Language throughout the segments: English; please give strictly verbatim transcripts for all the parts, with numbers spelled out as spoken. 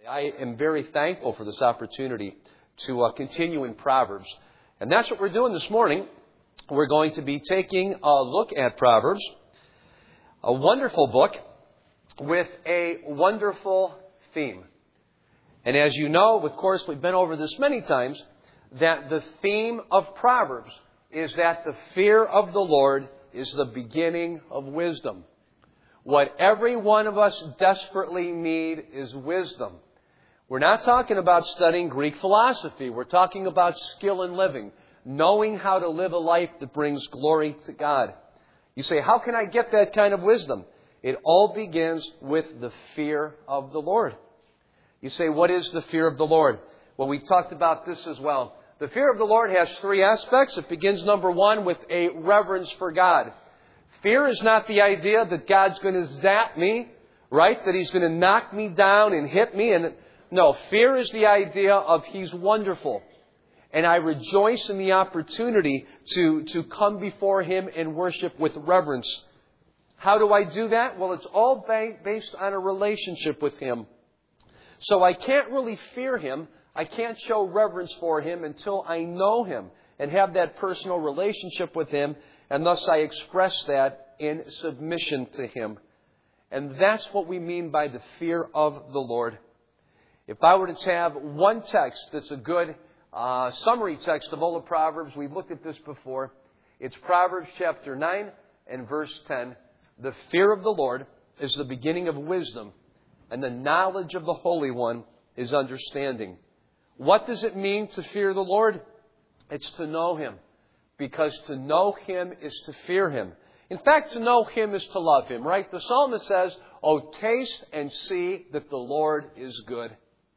I am very thankful for this opportunity to uh, continue in Proverbs. And that's what we're doing this morning. We're going to be taking a look at Proverbs, a wonderful book with a wonderful theme. And as you know, of course, we've been over this many times, that the theme of Proverbs is that the fear of the Lord is the beginning of wisdom. What every one of us desperately need is wisdom. We're not talking about studying Greek philosophy. We're talking about skill in living, knowing how to live a life that brings glory to God. You say, how can I get that kind of wisdom? It all begins with the fear of the Lord. You say, what is the fear of the Lord? Well, we've talked about this as well. The fear of the Lord has three aspects. It begins, number one, with a reverence for God. Fear is not the idea that God's going to zap me, right? That He's going to knock me down and hit me. And no, fear is the idea of He's wonderful. And I rejoice in the opportunity to, to come before Him and worship with reverence. How do I do that? Well, it's all ba- based on a relationship with Him. So I can't really fear Him. I can't show reverence for Him until I know Him and have that personal relationship with Him. And thus I express that in submission to Him. And that's what we mean by the fear of the Lord. If I were to have one text that's a good uh, summary text of all the Proverbs, we've looked at this before. It's Proverbs chapter nine and verse ten. The fear of the Lord is the beginning of wisdom, and the knowledge of the Holy One is understanding. What does it mean to fear the Lord? It's to know Him. Because to know Him is to fear Him. In fact, to know Him is to love Him, right? The psalmist says, "Oh, taste and see that the Lord is good."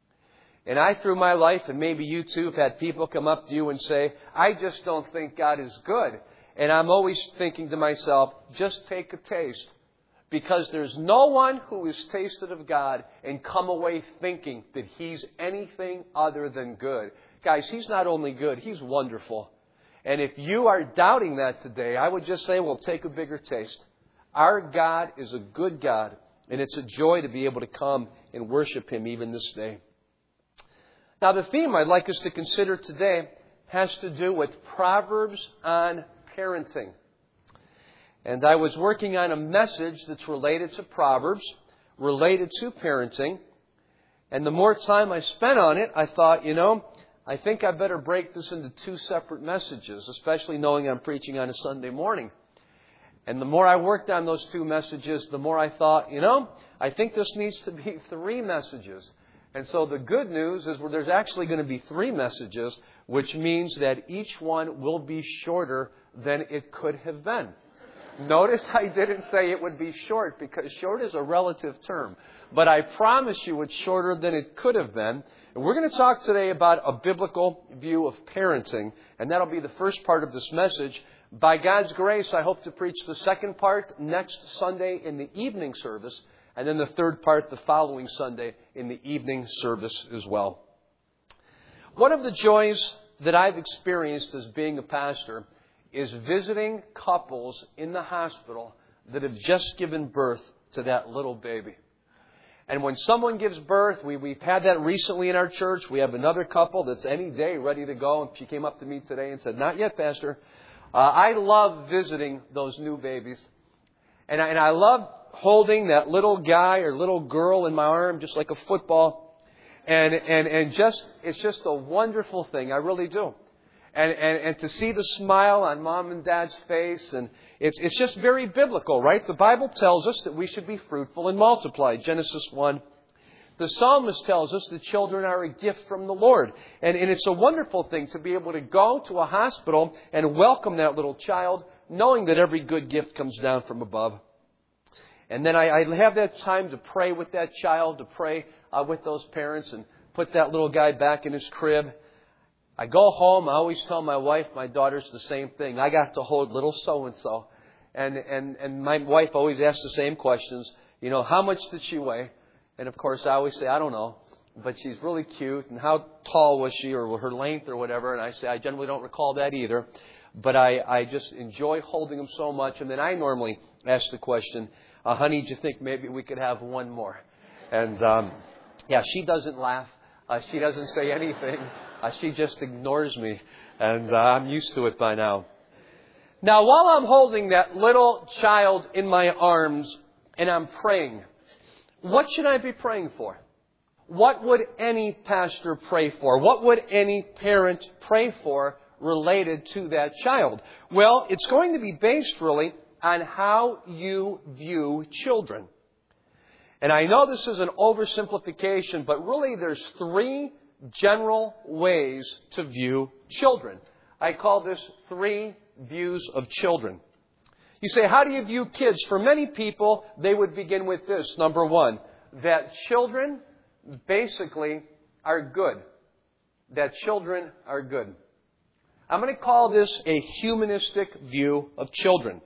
And I, through my life, and maybe you too, have had people come up to you and say, "I just don't think God is good." And I'm always thinking to myself, just take a taste. Because there's no one who has tasted of God and come away thinking that He's anything other than good. Guys, He's not only good, He's wonderful. And if you are doubting that today, I would just say, well, take a bigger taste. Our God is a good God, and it's a joy to be able to come and worship Him even this day. Now, the theme I'd like us to consider today has to do with Proverbs on parenting. And I was working on a message that's related to Proverbs, related to parenting. And the more time I spent on it, I thought, you know, I think I better break this into two separate messages, especially knowing I'm preaching on a Sunday morning. And the more I worked on those two messages, the more I thought, you know, I think this needs to be three messages. And so the good news is well, there's actually going to be three messages, which means that each one will be shorter than it could have been. Notice I didn't say it would be short, because short is a relative term. But I promise you it's shorter than it could have been. And we're going to talk today about a biblical view of parenting. And that'll be the first part of this message. By God's grace, I hope to preach the second part next Sunday in the evening service. And then the third part the following Sunday in the evening service as well. One of the joys that I've experienced as being a pastor is visiting couples in the hospital that have just given birth to that little baby. And when someone gives birth, we, we've had that recently in our church. We have another couple that's any day ready to go. And she came up to me today and said, "Not yet, Pastor." Uh, I love visiting those new babies. And I, and I love holding that little guy or little girl in my arm just like a football. And, and, and just, it's just a wonderful thing. I really do. And, and, and to see the smile on mom and dad's face, and it's, it's just very biblical, right? The Bible tells us that we should be fruitful and multiply. Genesis one. The psalmist tells us that children are a gift from the Lord. And, and it's a wonderful thing to be able to go to a hospital and welcome that little child, knowing that every good gift comes down from above. And then I, I have that time to pray with that child, to pray uh, with those parents, and put that little guy back in his crib. I go home, I always tell my wife, my daughters the same thing. I got to hold little so-and-so. And, and, and my wife always asks the same questions. You know, how much did she weigh? And of course, I always say, I don't know. But she's really cute. And how tall was she, or her length or whatever? And I say, I generally don't recall that either. But I, I just enjoy holding them so much. And then I normally ask the question, uh, honey, do you think maybe we could have one more? And um, Yeah, she doesn't laugh. Uh, she doesn't say anything. Uh, she just ignores me. And uh, I'm used to it by now. Now, while I'm holding that little child in my arms and I'm praying, what should I be praying for? What would any pastor pray for? What would any parent pray for related to that child? Well, it's going to be based really on how you view children. And I know this is an oversimplification, but really there's three general ways to view children. I call this three views of children. You say, how do you view kids? For many people, they would begin with this. Number one, that children basically are good. That children are good. I'm going to call this a humanistic view of children.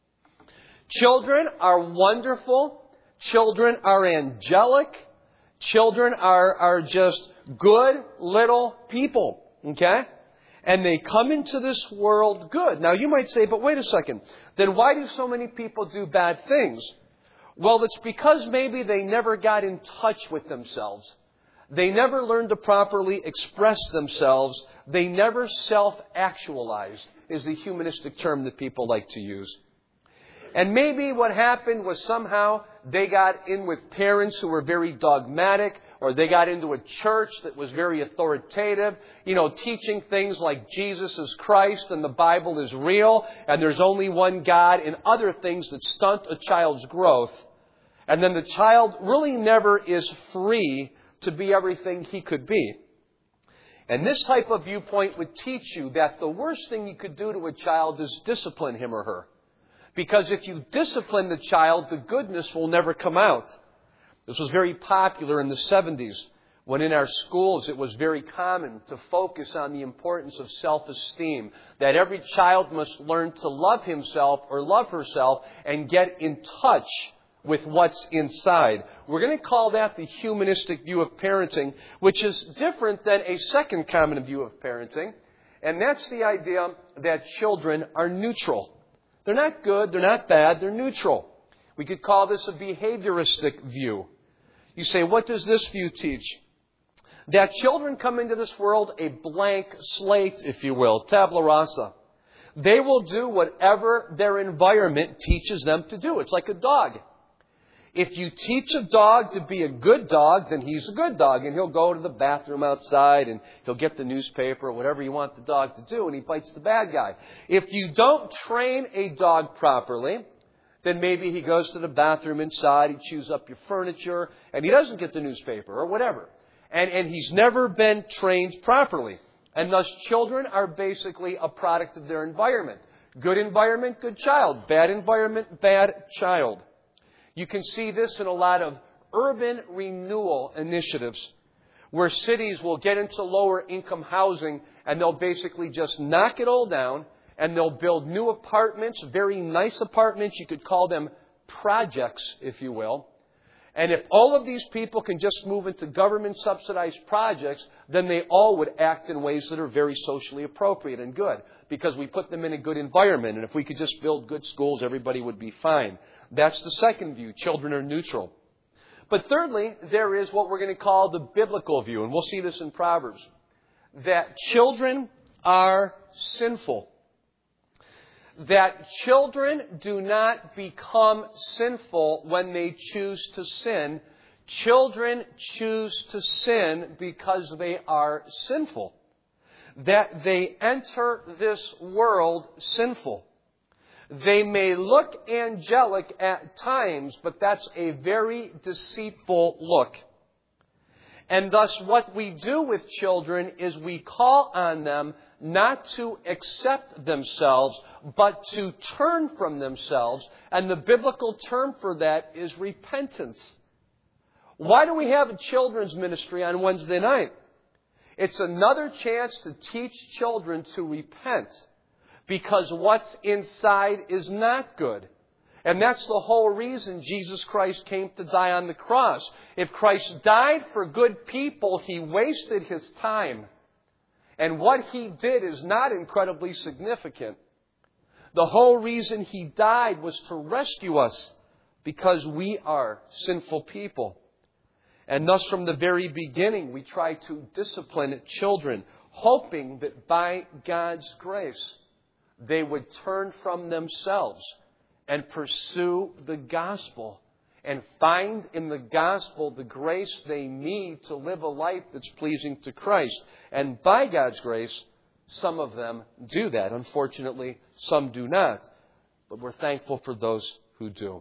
Children are wonderful. Children are angelic. Children are, are just good little people. Okay? And they come into this world good. Now you might say, but wait a second. Then why do so many people do bad things? Well, it's because maybe they never got in touch with themselves. They never learned to properly express themselves. They never self-actualized, is the humanistic term that people like to use. And maybe what happened was somehow they got in with parents who were very dogmatic, or they got into a church that was very authoritative, you know, teaching things like Jesus is Christ and the Bible is real and there's only one God, and other things that stunt a child's growth. And then the child really never is free to be everything he could be. And this type of viewpoint would teach you that the worst thing you could do to a child is discipline him or her. Because if you discipline the child, the goodness will never come out. This was very popular in the seventies, when in our schools it was very common to focus on the importance of self-esteem. That every child must learn to love himself or love herself and get in touch with what's inside. We're going to call that the humanistic view of parenting, which is different than a second common view of parenting. And that's the idea that children are neutral. They're not good, they're not bad, they're neutral. We could call this a behavioristic view. You say, what does this view teach? That children come into this world a blank slate, if you will, tabula rasa. They will do whatever their environment teaches them to do. It's like a dog. If you teach a dog to be a good dog, then he's a good dog. And he'll go to the bathroom outside and he'll get the newspaper or whatever you want the dog to do, and he bites the bad guy. If you don't train a dog properly, then maybe he goes to the bathroom inside, he chews up your furniture, and he doesn't get the newspaper or whatever. And, and he's never been trained properly. And thus children are basically a product of their environment. Good environment, good child. Bad environment, bad child. You can see this in a lot of urban renewal initiatives where cities will get into lower income housing and they'll basically just knock it all down and they'll build new apartments, very nice apartments. You could call them projects, if you will. And if all of these people can just move into government subsidized projects, then they all would act in ways that are very socially appropriate and good because we put them in a good environment. And if we could just build good schools, everybody would be fine. That's the second view. Children are neutral. But thirdly, there is what we're going to call the biblical view. And we'll see this in Proverbs. That children are sinful. That children do not become sinful when they choose to sin. Children choose to sin because they are sinful. That they enter this world sinful. They may look angelic at times, but that's a very deceitful look. And thus what we do with children is we call on them not to accept themselves, but to turn from themselves. And the biblical term for that is repentance. Why do we have a children's ministry on Wednesday night? It's another chance to teach children to repent. Because what's inside is not good. And that's the whole reason Jesus Christ came to die on the cross. If Christ died for good people, He wasted His time. And what He did is not incredibly significant. The whole reason He died was to rescue us because we are sinful people. And thus from the very beginning we try to discipline children, hoping that by God's grace they would turn from themselves and pursue the gospel and find in the gospel the grace they need to live a life that's pleasing to Christ. And by God's grace, some of them do that. Unfortunately, some do not. But we're thankful for those who do.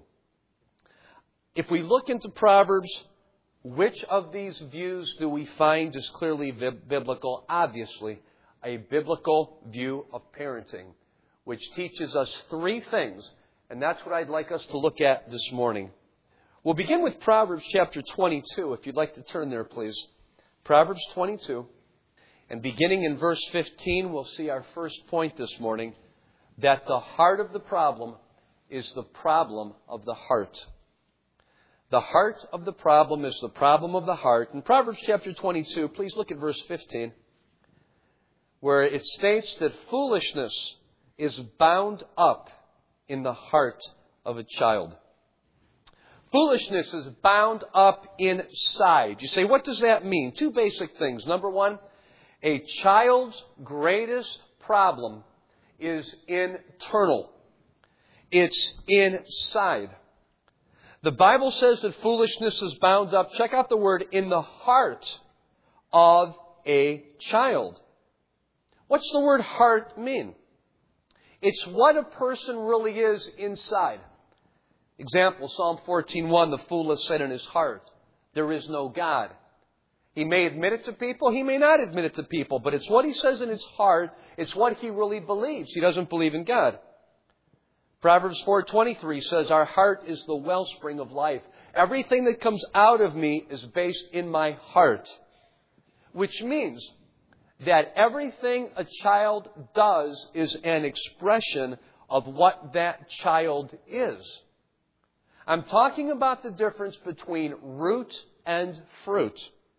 If we look into Proverbs, which of these views do we find is clearly biblical? Obviously, a biblical view of parenting, which teaches us three things. And that's what I'd like us to look at this morning. We'll begin with Proverbs chapter twenty-two, if you'd like to turn there, please. Proverbs twenty-two. And beginning in verse fifteen, we'll see our first point this morning, that the heart of the problem is the problem of the heart. The heart of the problem is the problem of the heart. In Proverbs chapter twenty-two, please look at verse fifteen, where it states that foolishness is bound up in the heart of a child. Foolishness is bound up inside. You say, what does that mean? Two basic things. Number one, a child's greatest problem is internal. It's inside. The Bible says that foolishness is bound up, check out the word, in the heart of a child. What's the word heart mean? It's what a person really is inside. Example, Psalm fourteen one, the fool has said in his heart, there is no God. He may admit it to people, he may not admit it to people, but it's what he says in his heart, it's what he really believes. He doesn't believe in God. Proverbs four twenty-three says, our heart is the wellspring of life. Everything that comes out of me is based in my heart. Which means that everything a child does is an expression of what that child is. I'm talking about the difference between root and fruit.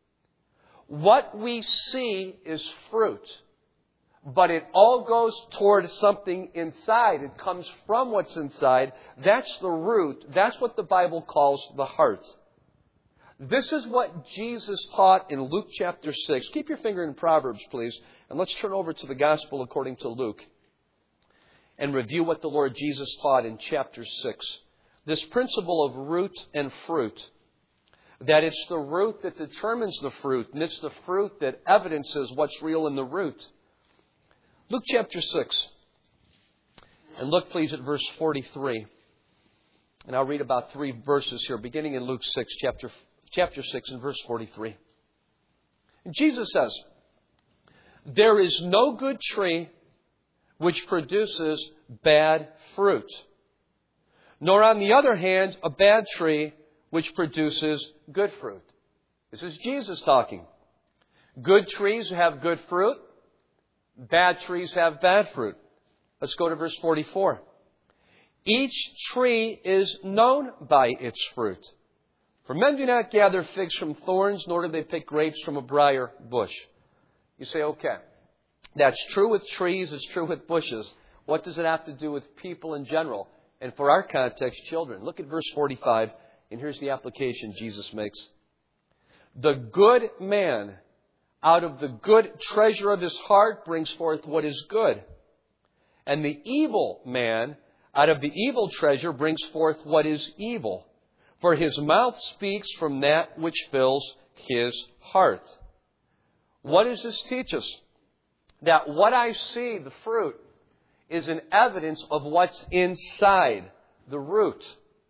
What we see is fruit, but it all goes toward something inside. It comes from what's inside. That's the root. That's what the Bible calls the heart. This is what Jesus taught in Luke chapter six. Keep your finger in Proverbs, please, and let's turn over to the Gospel according to Luke and review what the Lord Jesus taught in chapter six. This principle of root and fruit, that it's the root that determines the fruit, and it's the fruit that evidences what's real in the root. Luke chapter six. And look, please, at verse forty-three. And I'll read about three verses here, beginning in Luke six, chapter, chapter six, and verse forty-three. And Jesus says, there is no good tree which produces bad fruit, nor on the other hand, a bad tree which produces good fruit. This is Jesus talking. Good trees have good fruit. Bad trees have bad fruit. Let's go to verse forty-four. Each tree is known by its fruit. For men do not gather figs from thorns, nor do they pick grapes from a briar bush. You say, okay, that's true with trees, it's true with bushes. What does it have to do with people in general? And for our context, children. Look at verse forty-five, and here's the application Jesus makes. The good man out of the good treasure of his heart brings forth what is good. And the evil man out of the evil treasure brings forth what is evil. For his mouth speaks from that which fills his heart. What does this teach us? That what I see, the fruit, is an evidence of what's inside, the root.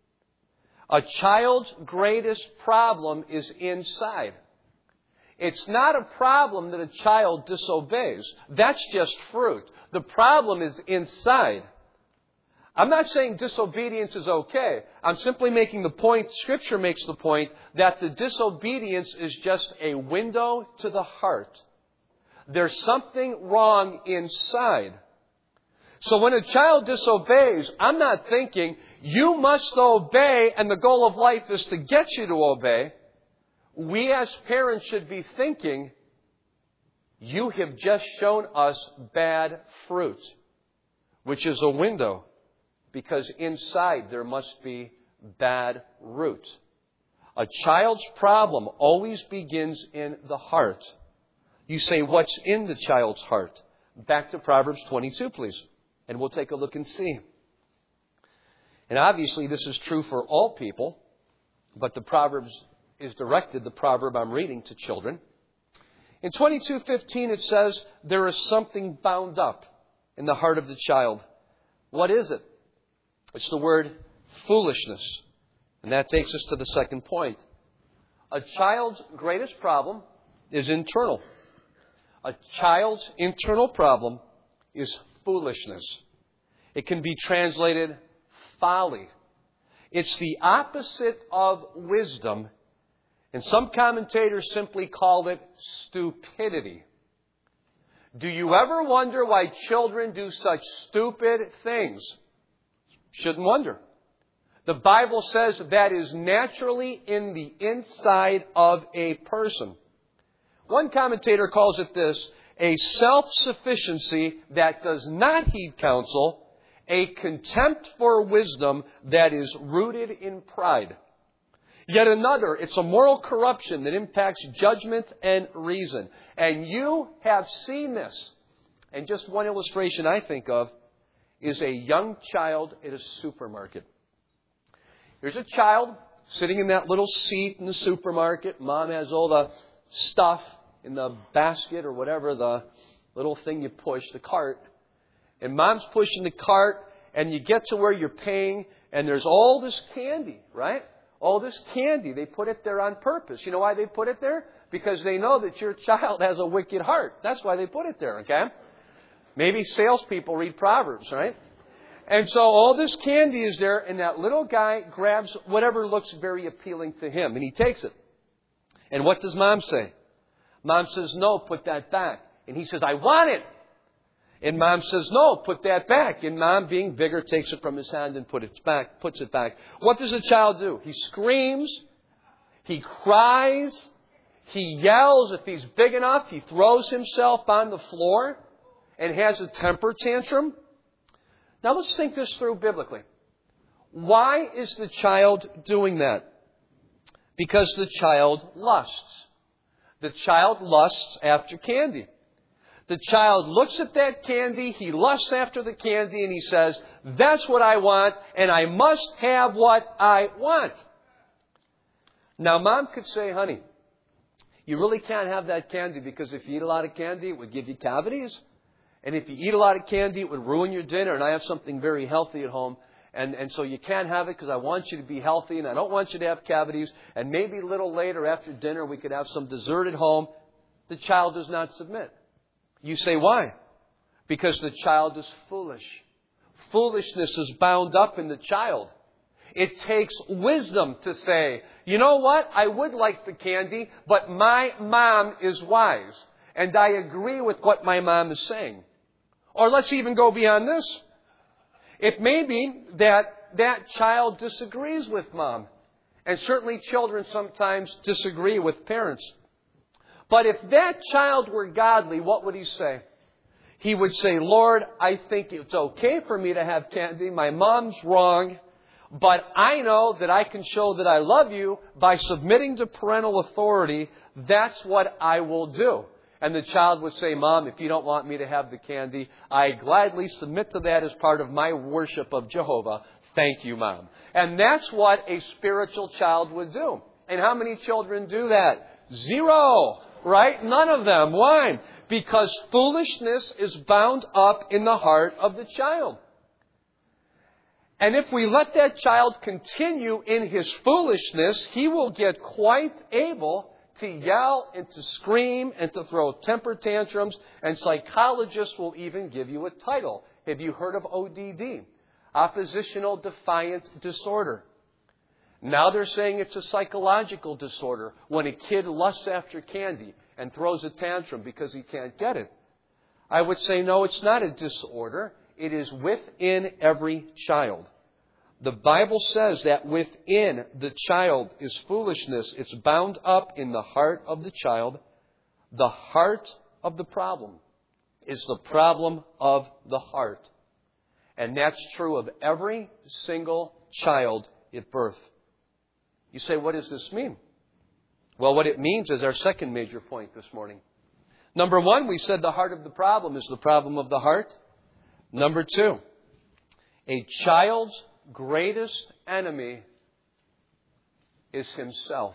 A child's greatest problem is inside. It's not a problem that a child disobeys. That's just fruit. The problem is inside. I'm not saying disobedience is okay. I'm simply making the point, Scripture makes the point, that the disobedience is just a window to the heart. There's something wrong inside. So when a child disobeys, I'm not thinking, you must obey and the goal of life is to get you to obey. We as parents should be thinking, you have just shown us bad fruit, which is a window, because inside there must be bad root. A child's problem always begins in the heart. You say, what's in the child's heart? Back to Proverbs twenty-two, please. And we'll take a look and see. And obviously this is true for all people, but the Proverbs is directed, the proverb I'm reading, to children. In twenty-two fifteen it says, there is something bound up in the heart of the child. What is it? It's the word foolishness. And that takes us to the second point. A child's greatest problem is internal. A child's internal problem is foolishness. It can be translated folly. It's the opposite of wisdom. And some commentators simply call it stupidity. Do you ever wonder why children do such stupid things? Shouldn't wonder. The Bible says that is naturally in the inside of a person. One commentator calls it this, a self-sufficiency that does not heed counsel, a contempt for wisdom that is rooted in pride. Yet another, it's a moral corruption that impacts judgment and reason. And you have seen this. And just one illustration I think of is a young child at a supermarket. Here's a child sitting in that little seat in the supermarket. Mom has all the stuff in the basket or whatever, the little thing you push, the cart. And Mom's pushing the cart, and you get to where you're paying, and there's all this candy, right? All this candy. They put it there on purpose. You know why they put it there? Because they know that your child has a wicked heart. That's why they put it there, okay? Maybe salespeople read Proverbs, right? And so all this candy is there, and that little guy grabs whatever looks very appealing to him, and he takes it. And what does Mom say? Mom says, no, put that back. And he says, I want it. And Mom says, no, put that back. And Mom, being bigger, takes it from his hand and put it back, puts it back. What does the child do? He screams. He cries. He yells. If he's big enough, he throws himself on the floor and has a temper tantrum. Now let's think this through biblically. Why is the child doing that? Because the child lusts. The child lusts after candy. The child looks at that candy, he lusts after the candy, and he says, that's what I want, and I must have what I want. Now, Mom could say, honey, you really can't have that candy because if you eat a lot of candy, it would give you cavities. And if you eat a lot of candy, it would ruin your dinner, and I have something very healthy at home. And, and so you can't have it because I want you to be healthy, and I don't want you to have cavities. And maybe a little later after dinner, we could have some dessert at home. The child does not submit. You say, why? Because the child is foolish. Foolishness is bound up in the child. It takes wisdom to say, you know what? I would like the candy, but my mom is wise. And I agree with what my mom is saying. Or let's even go beyond this. It may be that that child disagrees with mom. And certainly children sometimes disagree with parents. But if that child were godly, what would he say? He would say, Lord, I think it's okay for me to have candy. My mom's wrong. But I know that I can show that I love you by submitting to parental authority. That's what I will do. And the child would say, Mom, if you don't want me to have the candy, I gladly submit to that as part of my worship of Jehovah. Thank you, Mom. And that's what a spiritual child would do. And how many children do that? Zero. Right? None of them. Why? Because foolishness is bound up in the heart of the child. And if we let that child continue in his foolishness, he will get quite able to yell and to scream and to throw temper tantrums. And psychologists will even give you a title. Have you heard of O D D? Oppositional Defiant Disorder. Now they're saying it's a psychological disorder when a kid lusts after candy and throws a tantrum because he can't get it. I would say, no, it's not a disorder. It is within every child. The Bible says that within the child is foolishness. It's bound up in the heart of the child. The heart of the problem is the problem of the heart. And that's true of every single child at birth. You say, what does this mean? Well, what it means is our second major point this morning. Number one, we said the heart of the problem is the problem of the heart. Number two, a child's greatest enemy is himself.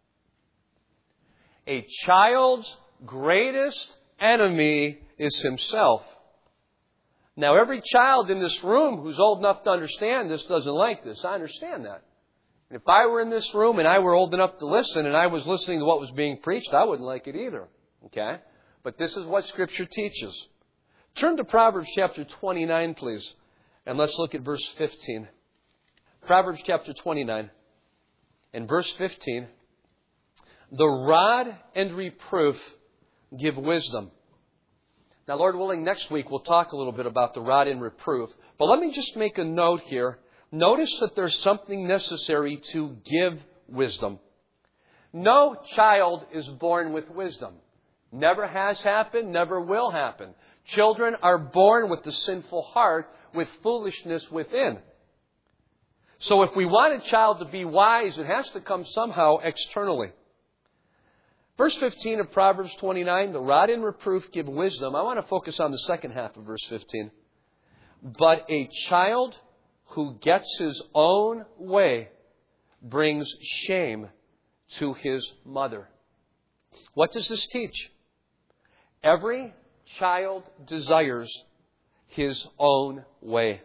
A child's greatest enemy is himself. Now, every child in this room who's old enough to understand this doesn't like this. I understand that. And if I were in this room and I were old enough to listen and I was listening to what was being preached, I wouldn't like it either. Okay? But this is what Scripture teaches. Turn to Proverbs chapter twenty-nine, please. And let's look at verse fifteen. Proverbs chapter twenty-nine and verse fifteen. The rod and reproof give wisdom. Now, Lord willing, next week we'll talk a little bit about the rod and reproof. But let me just make a note here. Notice that there's something necessary to give wisdom. No child is born with wisdom. Never has happened, never will happen. Children are born with the sinful heart, with foolishness within. So if we want a child to be wise, it has to come somehow externally. Verse fifteen of Proverbs twenty-nine, the rod and reproof give wisdom. I want to focus on the second half of verse fifteen. But a child who gets his own way brings shame to his mother. What does this teach? Every child desires his own way.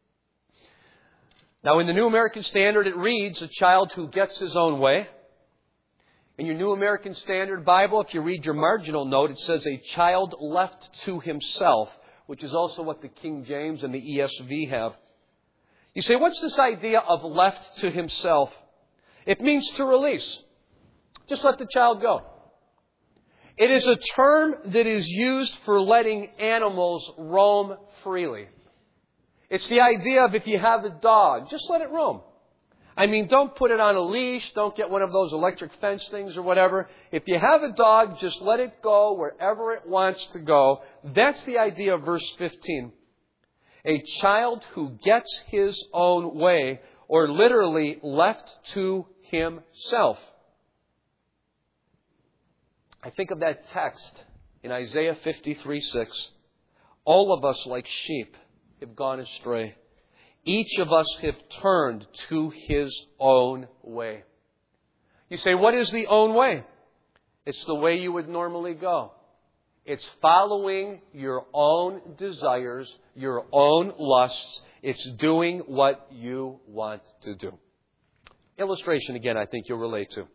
Now, in the New American Standard, it reads, a child who gets his own way. In your New American Standard Bible, if you read your marginal note, it says a child left to himself, which is also what the King James and the E S V have. You say, what's this idea of left to himself? It means to release. Just let the child go. It is a term that is used for letting animals roam freely. It's the idea of if you have a dog, just let it roam. I mean, don't put it on a leash. Don't get one of those electric fence things or whatever. If you have a dog, just let it go wherever it wants to go. That's the idea of verse fifteen. A child who gets his own way, or literally left to himself. I think of that text in Isaiah fifty-three six. All of us like sheep have gone astray. Each of us have turned to his own way. You say, what is the own way? It's the way you would normally go. It's following your own desires, your own lusts. It's doing what you want to do. Illustration again, I think you'll relate to.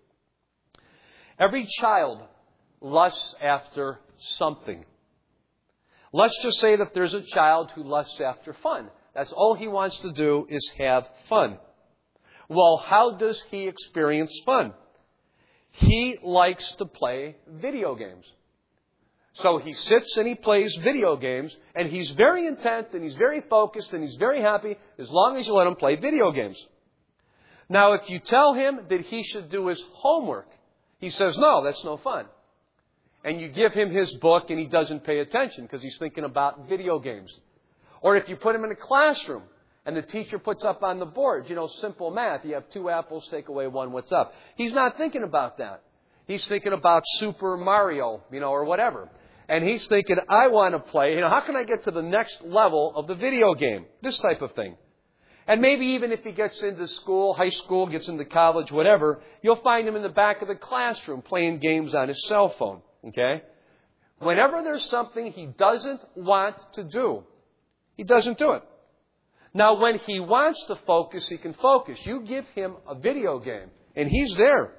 Every child lusts after something. Let's just say that there's a child who lusts after fun. That's all he wants to do is have fun. Well, how does he experience fun? He likes to play video games. So he sits and he plays video games, and he's very intent, and he's very focused, and he's very happy as long as you let him play video games. Now, if you tell him that he should do his homework, he says, no, that's no fun. And you give him his book, and he doesn't pay attention because he's thinking about video games. Or if you put him in a classroom and the teacher puts up on the board, you know, simple math, you have two apples, take away one, what's up? He's not thinking about that. He's thinking about Super Mario, you know, or whatever. And he's thinking, I want to play, you know, how can I get to the next level of the video game? This type of thing. And maybe even if he gets into school, high school, gets into college, whatever, you'll find him in the back of the classroom playing games on his cell phone. Okay? Whenever there's something he doesn't want to do, he doesn't do it. Now, when he wants to focus, he can focus. You give him a video game, and he's there.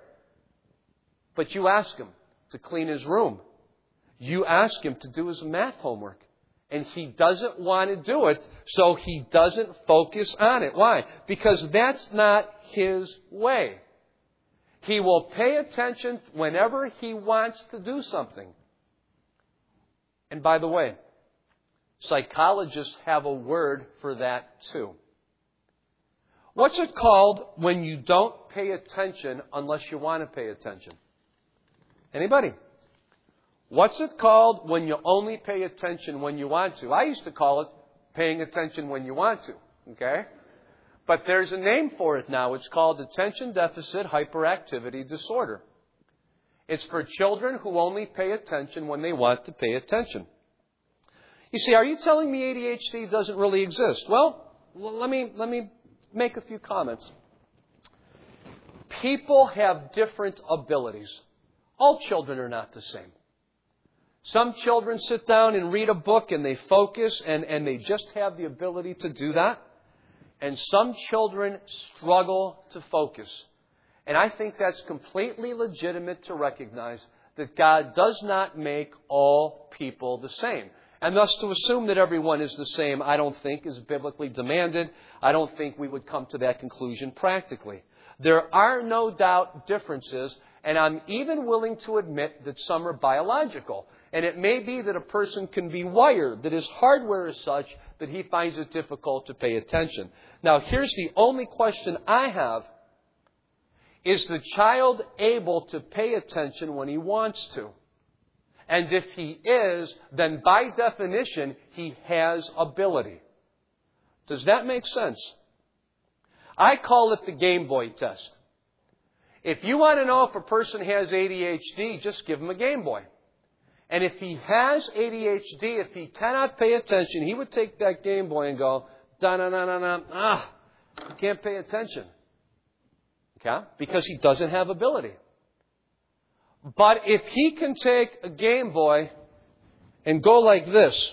But you ask him to clean his room. You ask him to do his math homework. And he doesn't want to do it, so he doesn't focus on it. Why? Because that's not his way. He will pay attention whenever he wants to do something. And by the way, psychologists have a word for that too. What's it called when you don't pay attention unless you want to pay attention? Anybody? What's it called when you only pay attention when you want to? I used to call it paying attention when you want to. Okay? But there's a name for it now. It's called attention deficit hyperactivity disorder. It's for children who only pay attention when they want to pay attention. You see, are you telling me A D H D doesn't really exist? Well, let me, let me make a few comments. People have different abilities. All children are not the same. Some children sit down and read a book and they focus and, and they just have the ability to do that. And some children struggle to focus. And I think that's completely legitimate to recognize that God does not make all people the same. And thus to assume that everyone is the same, I don't think is biblically demanded. I don't think we would come to that conclusion practically. There are no doubt differences, and I'm even willing to admit that some are biological. And it may be that a person can be wired, that his hardware is such that he finds it difficult to pay attention. Now, here's the only question I have. Is the child able to pay attention when he wants to? And if he is, then by definition, he has ability. Does that make sense? I call it the Game Boy test. If you want to know if a person has A D H D, just give him a Game Boy. And if he has A D H D, if he cannot pay attention, he would take that Game Boy and go, da-na-na-na-na, ah, he can't pay attention. Okay? Because he doesn't have ability. But if he can take a Game Boy and go like this,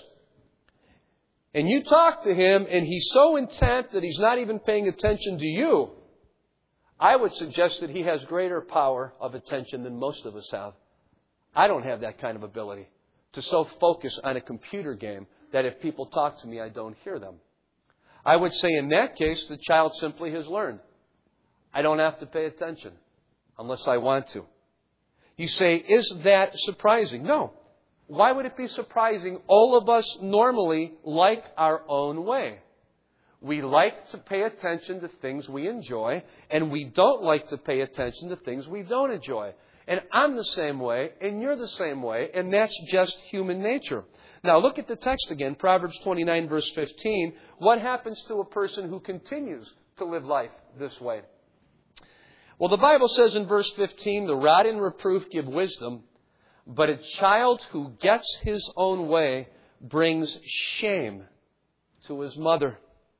and you talk to him and he's so intent that he's not even paying attention to you, I would suggest that he has greater power of attention than most of us have. I don't have that kind of ability to so focus on a computer game that if people talk to me, I don't hear them. I would say in that case, the child simply has learned. I don't have to pay attention unless I want to. You say, is that surprising? No. Why would it be surprising? All of us normally like our own way. We like to pay attention to things we enjoy, and we don't like to pay attention to things we don't enjoy. And I'm the same way, and you're the same way, and that's just human nature. Now look at the text again, Proverbs twenty-nine, verse fifteen. What happens to a person who continues to live life this way? Well, the Bible says in verse fifteen, the rod and reproof give wisdom, but a child who gets his own way brings shame to his mother.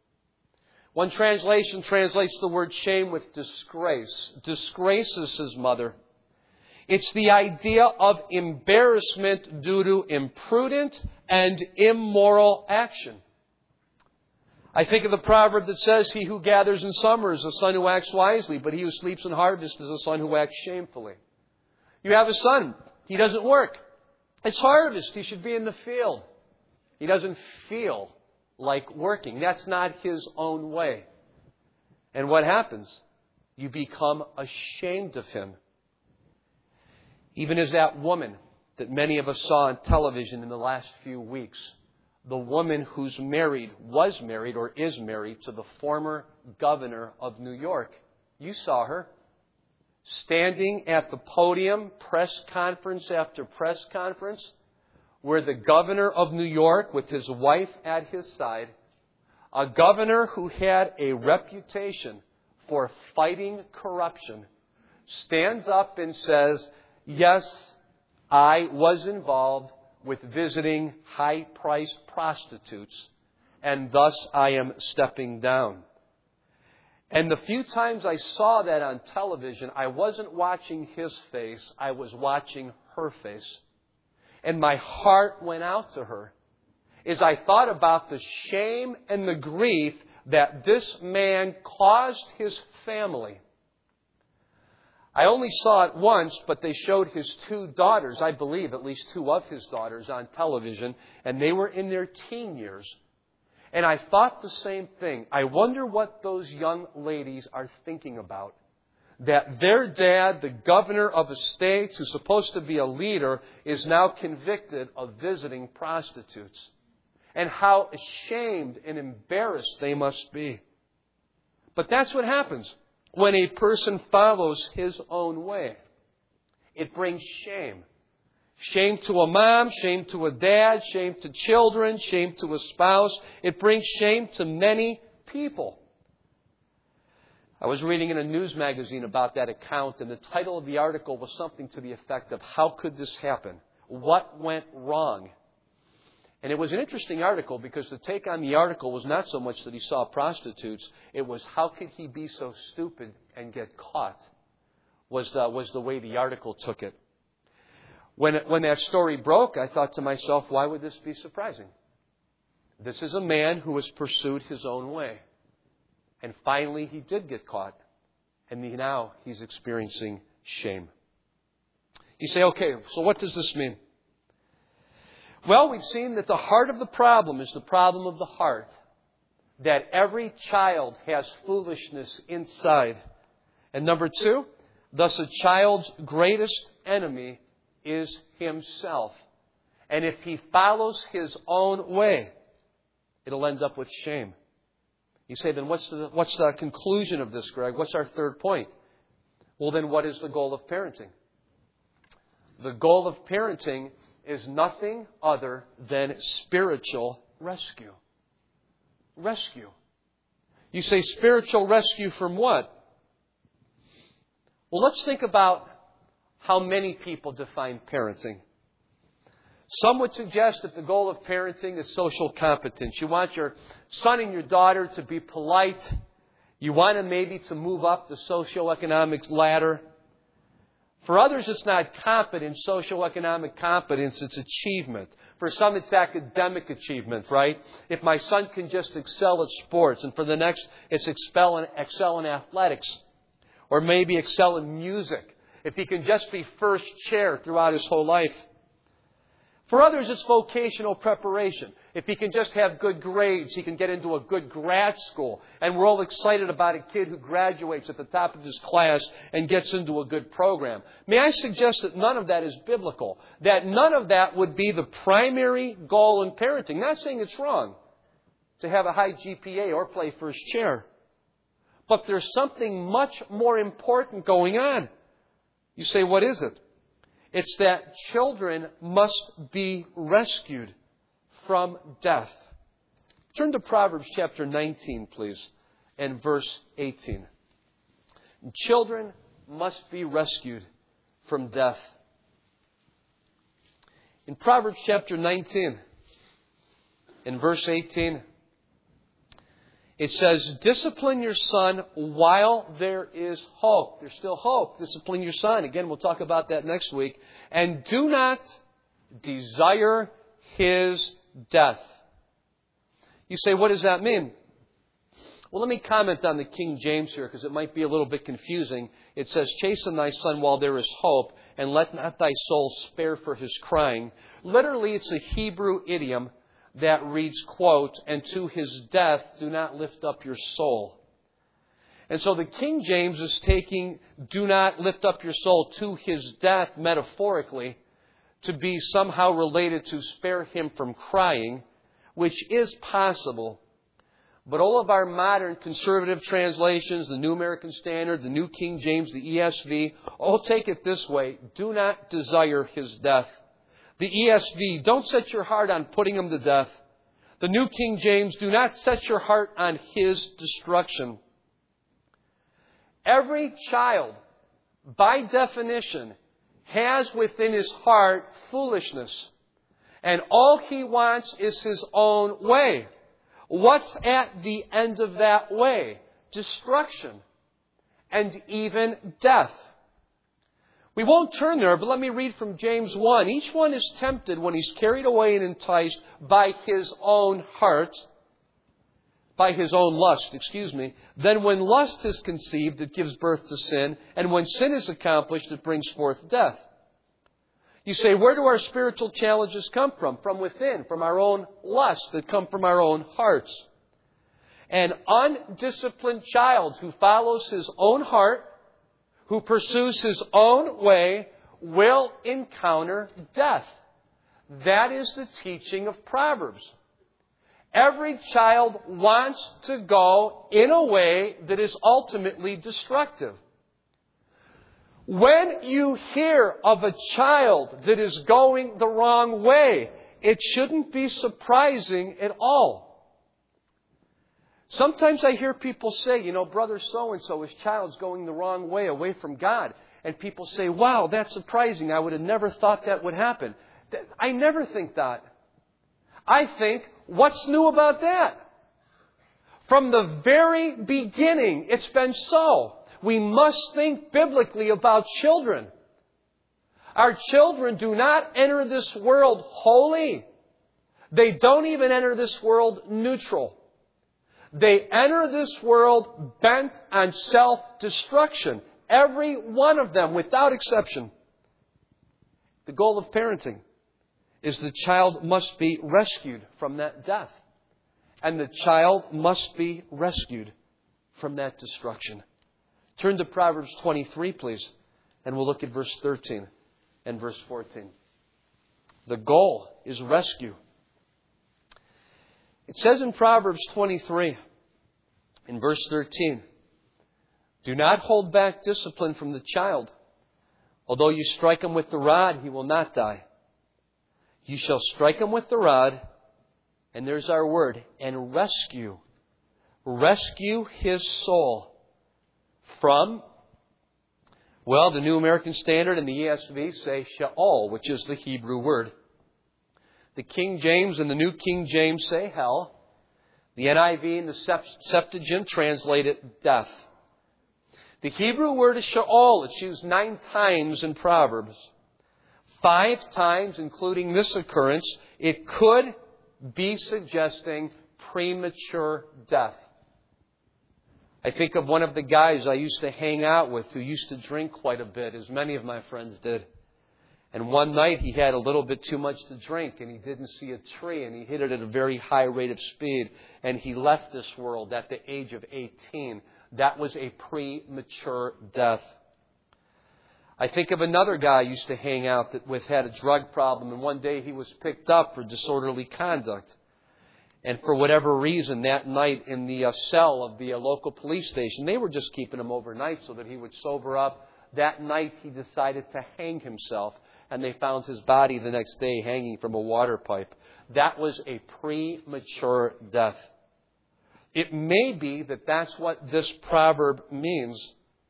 One translation translates the word shame with disgrace. Disgraces his mother. It's the idea of embarrassment due to imprudent and immoral action. I think of the proverb that says, he who gathers in summer is a son who acts wisely, but he who sleeps in harvest is a son who acts shamefully. You have a son. He doesn't work. It's harvest. He should be in the field. He doesn't feel like working. That's not his own way. And what happens? You become ashamed of him. Even as that woman that many of us saw on television in the last few weeks, the woman who's married, was married or is married to the former governor of New York. You saw her standing at the podium, press conference after press conference, where the governor of New York, with his wife at his side, a governor who had a reputation for fighting corruption, stands up and says, yes, I was involved with visiting high-priced prostitutes, and thus I am stepping down. And the few times I saw that on television, I wasn't watching his face, I was watching her face. And my heart went out to her as I thought about the shame and the grief that this man caused his family. I only saw it once, but they showed his two daughters, I believe at least two of his daughters on television, and they were in their teen years. And I thought the same thing. I wonder what those young ladies are thinking about. That their dad, the governor of a state who's supposed to be a leader, is now convicted of visiting prostitutes. And how ashamed and embarrassed they must be. But that's what happens when a person follows his own way. It brings shame. Shame to a mom, shame to a dad, shame to children, shame to a spouse. It brings shame to many people. I was reading in a news magazine about that account, and the title of the article was something to the effect of, "How could this happen? What went wrong?" And it was an interesting article because the take on the article was not so much that he saw prostitutes. It was, how could he be so stupid and get caught, was the, was the way the article took it. When, when that story broke, I thought to myself, why would this be surprising? This is a man who has pursued his own way. And finally, he did get caught. And now he's experiencing shame. You say, okay, so what does this mean? Well, we've seen that the heart of the problem is the problem of the heart. That every child has foolishness inside. And number two, thus a child's greatest enemy is himself. And if he follows his own way, it'll end up with shame. You say, then what's the, what's the conclusion of this, Greg? What's our third point? Well, then what is the goal of parenting? The goal of parenting is nothing other than spiritual rescue. Rescue. You say spiritual rescue from what? Well, let's think about how many people define parenting. Some would suggest that the goal of parenting is social competence. You want your son and your daughter to be polite. You want them maybe to move up the socioeconomic ladder. For others, it's not competence, socioeconomic competence, it's achievement. For some, it's academic achievement, right? If my son can just excel at sports, and for the next, it's excel in, excel in athletics. Or maybe excel in music. If he can just be first chair throughout his whole life. For others, it's vocational preparation. If he can just have good grades, he can get into a good grad school. And we're all excited about a kid who graduates at the top of his class and gets into a good program. May I suggest that none of that is biblical? That none of that would be the primary goal in parenting. Not saying it's wrong to have a high G P A or play first chair. But there's something much more important going on. You say, what is it? It's that children must be rescued from death. Turn to Proverbs chapter nineteen, please, and verse eighteen. Children must be rescued from death. In Proverbs chapter nineteen, in verse eighteen, it says, discipline your son while there is hope. There's still hope. Discipline your son. Again, we'll talk about that next week. And do not desire his death. You say, what does that mean? Well, let me comment on the King James here because it might be a little bit confusing. It says, chasten thy son while there is hope, and let not thy soul spare for his crying. Literally, it's a Hebrew idiom that reads, quote, and to his death do not lift up your soul. And so the King James is taking do not lift up your soul to his death metaphorically to be somehow related to spare him from crying, which is possible. But all of our modern conservative translations, the New American Standard, the New King James, the E S V, all take it this way, do not desire his death. The E S V, don't set your heart on putting him to death. The New King James, do not set your heart on his destruction. Every child, by definition, has within his heart foolishness. And all he wants is his own way. What's at the end of that way? Destruction. And even death. We won't turn there, but let me read from James one. Each one is tempted when he's carried away and enticed by his own heart, by his own lust, excuse me. Then when lust is conceived, it gives birth to sin. And when sin is accomplished, it brings forth death. You say, where do our spiritual challenges come from? From within, from our own lusts that come from our own hearts. An undisciplined child who follows his own heart, who pursues his own way, will encounter death. That is the teaching of Proverbs. Every child wants to go in a way that is ultimately destructive. When you hear of a child that is going the wrong way, it shouldn't be surprising at all. Sometimes I hear people say, you know, brother so-and-so, his child's going the wrong way, away from God. And people say, wow, that's surprising. I would have never thought that would happen. I never think that. I think, what's new about that? From the very beginning, it's been so. We must think biblically about children. Our children do not enter this world holy. They don't even enter this world neutral. They enter this world bent on self-destruction. Every one of them, without exception. The goal of parenting is the child must be rescued from that death. And the child must be rescued from that destruction. Turn to Proverbs twenty-three, please. And we'll look at verse thirteen and verse fourteen. The goal is rescue. It says in Proverbs twenty-three, in verse thirteen, do not hold back discipline from the child. Although you strike him with the rod, he will not die. You shall strike him with the rod, and there's our word, and rescue. Rescue his soul from, well, the New American Standard and the E S V say Sheol, which is the Hebrew word. The King James and the New King James say hell. The N I V and the Septuagint translate it death. The Hebrew word is Sheol. It's used nine times in Proverbs. Five times, including this occurrence, it could be suggesting premature death. I think of one of the guys I used to hang out with who used to drink quite a bit, as many of my friends did. And one night he had a little bit too much to drink and he didn't see a tree and he hit it at a very high rate of speed and he left this world at the age of eighteen. That was a premature death. I think of another guy I used to hang out that with had a drug problem, and one day he was picked up for disorderly conduct. And for whatever reason, that night in the uh, cell of the uh, local police station, they were just keeping him overnight so that he would sober up. That night he decided to hang himself, and they found his body the next day hanging from a water pipe. That was a premature death. It may be that that's what this proverb means.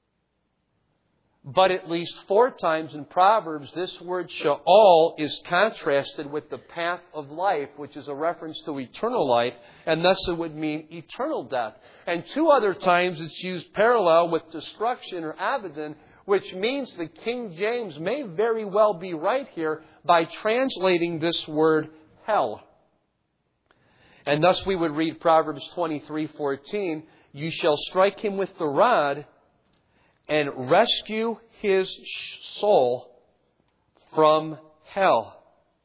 But at least four times in Proverbs, this word Sheol is contrasted with the path of life, which is a reference to eternal life, and thus it would mean eternal death. And two other times it's used parallel with destruction or Abaddon, which means the King James may very well be right here by translating this word hell. And thus we would read Proverbs twenty-three fourteen, you shall strike him with the rod and rescue his soul from hell.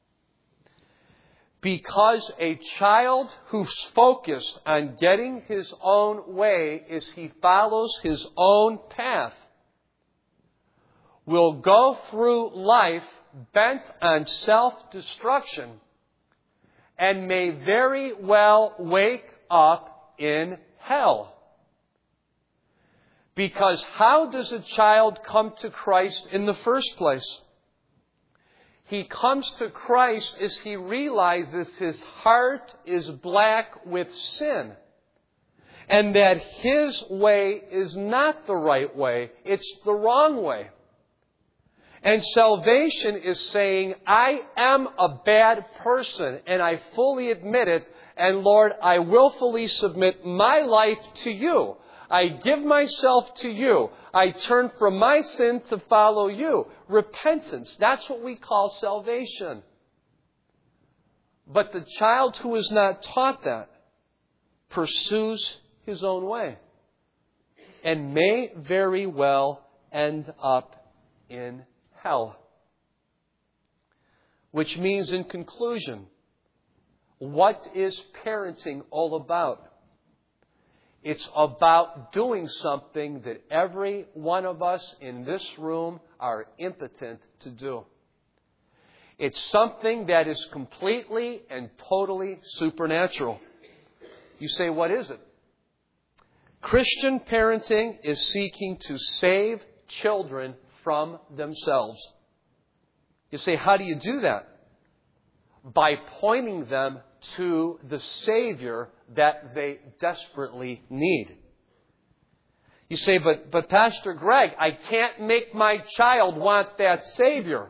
Because a child who's focused on getting his own way as he follows his own path will go through life bent on self-destruction and may very well wake up in hell. Because how does a child come to Christ in the first place? He comes to Christ as he realizes his heart is black with sin. And that his way is not the right way. It's the wrong way. And salvation is saying, I am a bad person and I fully admit it. And Lord, I willfully submit my life to you. I give myself to you. I turn from my sin to follow you. Repentance, that's what we call salvation. But the child who is not taught that pursues his own way and may very well end up in hell. Which means, in conclusion, what is parenting all about? It's about doing something that every one of us in this room are impotent to do. It's something that is completely and totally supernatural. You say, what is it? Christian parenting is seeking to save children from themselves. You say, how do you do that? By pointing them to the Savior that they desperately need. You say, but, but Pastor Greg, I can't make my child want that Savior.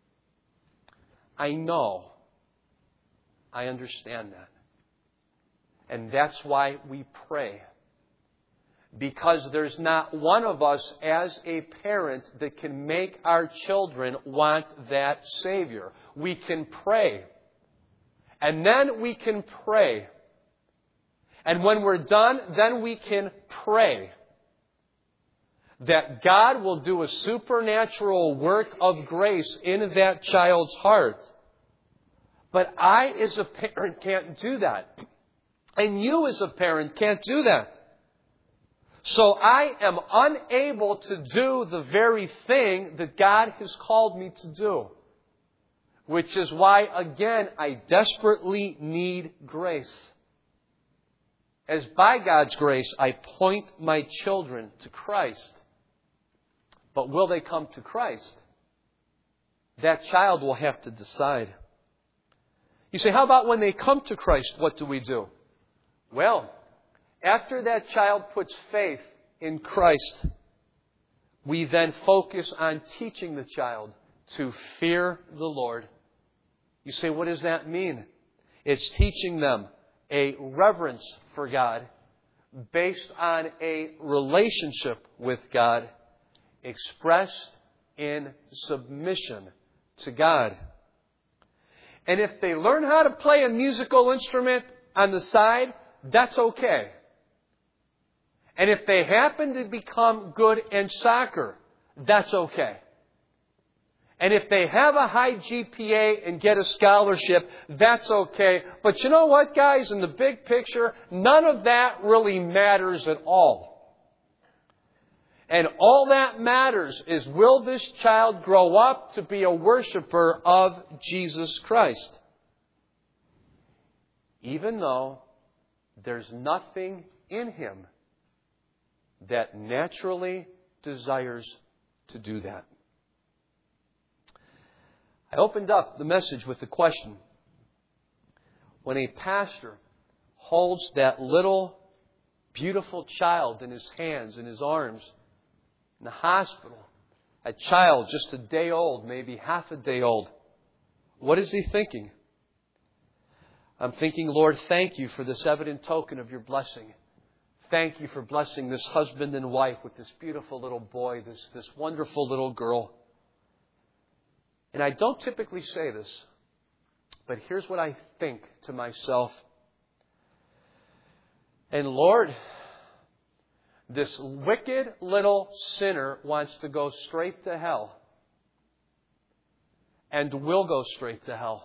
I know. I understand that. And that's why we pray. Because there's not one of us as a parent that can make our children want that Savior. We can pray. And then we can pray. And when we're done, then we can pray that God will do a supernatural work of grace in that child's heart. But I, as a parent, can't do that. And you, as a parent, can't do that. So I am unable to do the very thing that God has called me to do. Which is why, again, I desperately need grace. As by God's grace, I point my children to Christ. But will they come to Christ? That child will have to decide. You say, how about when they come to Christ, what do we do? Well, after that child puts faith in Christ, we then focus on teaching the child to fear the Lord. You say, what does that mean? It's teaching them a reverence for God based on a relationship with God expressed in submission to God. And if they learn how to play a musical instrument on the side, that's okay. And if they happen to become good in soccer, that's okay. And if they have a high G P A and get a scholarship, that's okay. But you know what, guys? In the big picture, none of that really matters at all. And all that matters is, will this child grow up to be a worshiper of Jesus Christ? Even though there's nothing in him that naturally desires to do that. I opened up the message with the question. When a pastor holds that little beautiful child in his hands, in his arms, in the hospital, a child just a day old, maybe half a day old, what is he thinking? I'm thinking, Lord, thank you for this evident token of your blessing. Thank you for blessing this husband and wife with this beautiful little boy, this, this wonderful little girl. And I don't typically say this, but here's what I think to myself. And Lord, this wicked little sinner wants to go straight to hell. And will go straight to hell.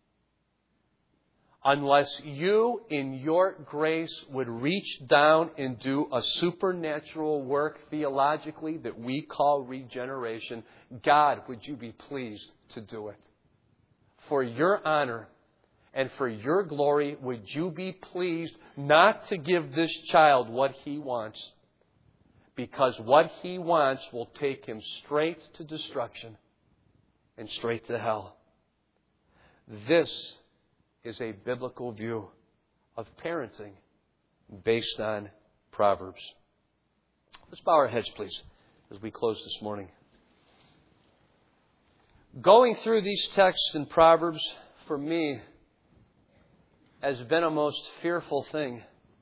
Unless you, in your grace, would reach down and do a supernatural work theologically that we call regeneration, God, would you be pleased to do it? For your honor and for your glory, would you be pleased not to give this child what he wants? Because what he wants will take him straight to destruction and straight to hell. This is a biblical view of parenting based on Proverbs. Let's bow our heads, please, as we close this morning. Going through these texts in Proverbs, for me, has been a most fearful thing,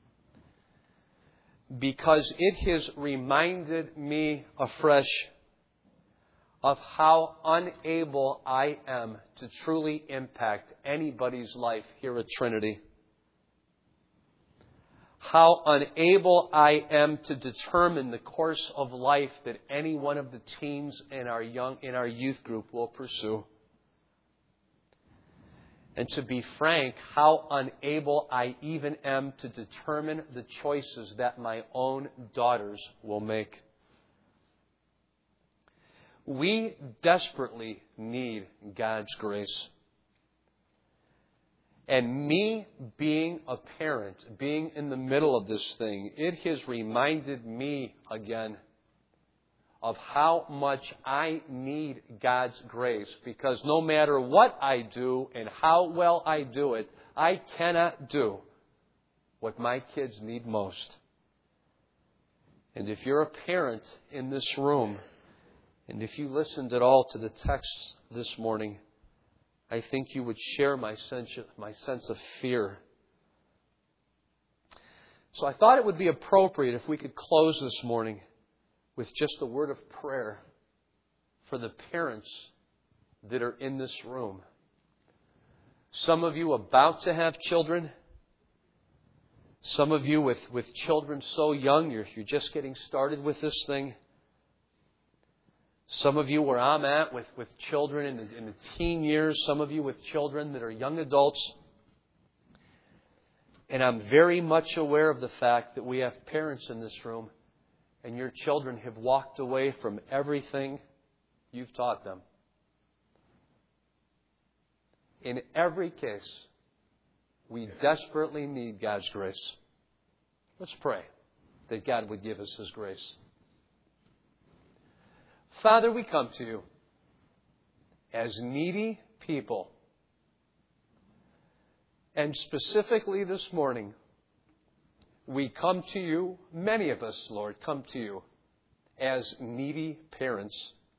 because it has reminded me afresh of how unable I am to truly impact anybody's life here at Trinity. How unable I am to determine the course of life that any one of the teens in our young in our youth group will pursue. And to be frank, how unable I even am to determine the choices that my own daughters will make. We desperately need God's grace. And me being a parent, being in the middle of this thing, it has reminded me again of how much I need God's grace. Because no matter what I do and how well I do it, I cannot do what my kids need most. And if you're a parent in this room, and if you listened at all to the text this morning, I think you would share my sense, my sense of fear. So I thought it would be appropriate if we could close this morning with just a word of prayer for the parents that are in this room. Some of you about to have children. Some of you with, with children so young, you're, you're just getting started with this thing. Some of you where I'm at with, with children in the, in the teen years. Some of you with children that are young adults. And I'm very much aware of the fact that we have parents in this room and your children have walked away from everything you've taught them. In every case, we desperately need God's grace. Let's pray that God would give us His grace. Father, we come to You as needy people. And specifically this morning, we come to You, many of us, Lord, come to You as needy parents.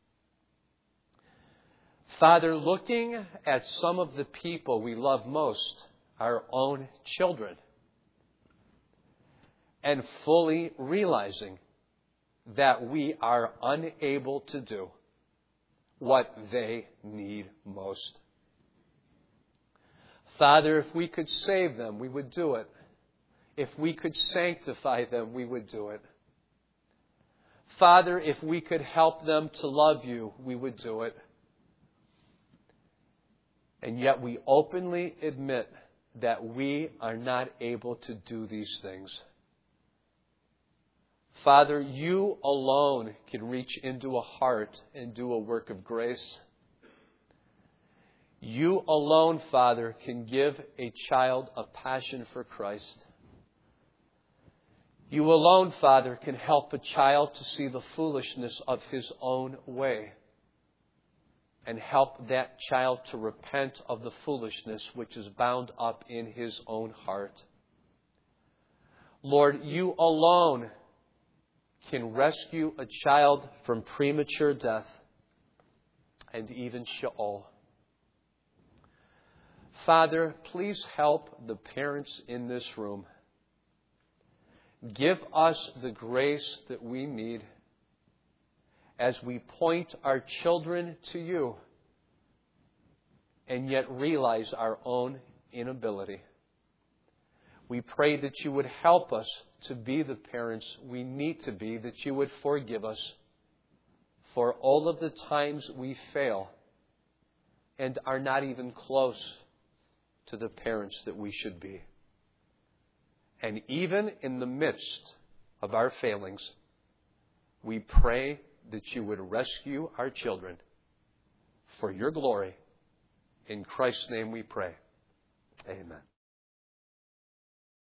Father, looking at some of the people we love most, our own children, and fully realizing that we are unable to do what they need most. Father, if we could save them, we would do it. If we could sanctify them, we would do it. Father, if we could help them to love You, we would do it. And yet we openly admit that we are not able to do these things. Father, You alone can reach into a heart and do a work of grace. You alone, Father, can give a child a passion for Christ. You alone, Father, can help a child to see the foolishness of his own way and help that child to repent of the foolishness which is bound up in his own heart. Lord, You alone can rescue a child from premature death and even Sheol. Father, please help the parents in this room. Give us the grace that we need as we point our children to You and yet realize our own inability. We pray that You would help us to be the parents we need to be, that You would forgive us for all of the times we fail and are not even close to the parents that we should be. And even in the midst of our failings, we pray that You would rescue our children for Your glory. In Christ's name we pray. Amen.